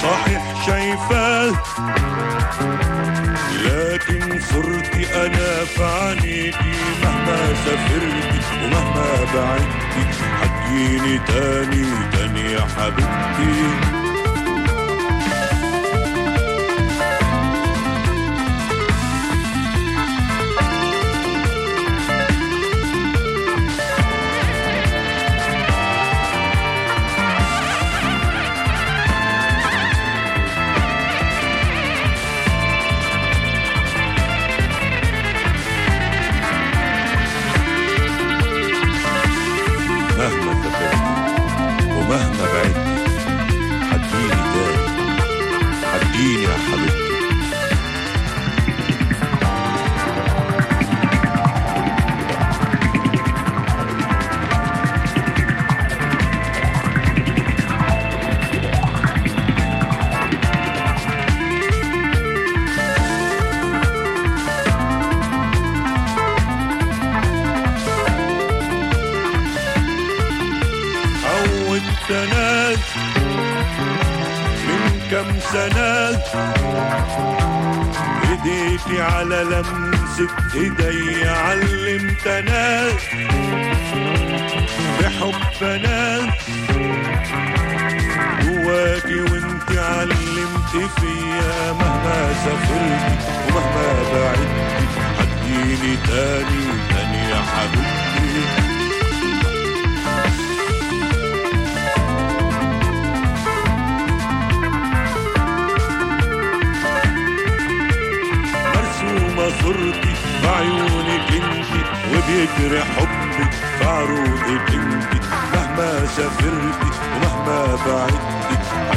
صحيح شايفاه لكن صرتي انا في عينيكي، مهما سافرتي ومهما بعدتي حتجيني تاني تاني يا حبيبتي. مهما سافرت ومهما بعدت حتجيني تاني، حتجيني يا حبيبتي. سنة من كم سنة ايديكي على لمسة ايدي علمتنا بحبنا جواكي وانتي علمتي فيا، مهما سافرتي ومهما بعدتي حتجيني تاني تاني يا حبيبتي. صرتي بعيونك انتي وبيجري حبك في عروقك انتي، مهما سافرتي ومهما بعدتي